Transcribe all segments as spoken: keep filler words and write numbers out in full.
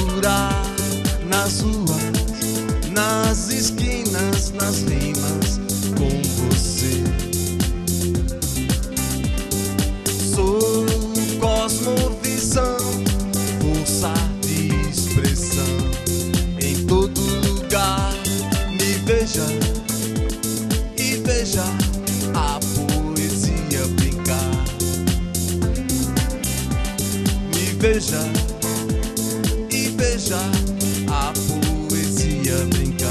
procurar nas ruas, nas esquinas, nas rimas com você. Sou cosmovisão, força de expressão em todo lugar. Me veja e veja a poesia brincar. Me veja e veja a poesia brincar.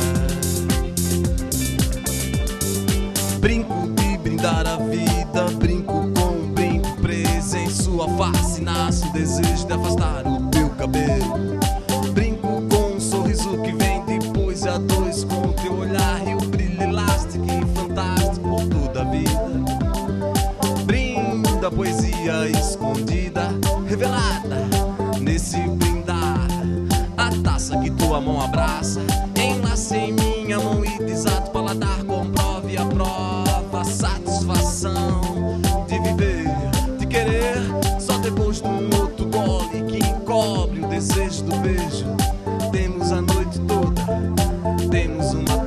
Brinco de brindar a vida, brinco com um brinco preso em sua face. Nasce o desejo de afastar o teu cabelo. Brinco com um sorriso que vem depois e a dois, com o teu olhar e o brilho elástico e fantástico por toda a vida. Brindo a poesia escondida, revelada nesse brindar. A taça que tua mão abraça, enlace em minha mão e desato paladar. Comprove a prova, satisfação de viver, de querer. Só depois de um outro gole que encobre o desejo do beijo. Temos a noite toda, temos uma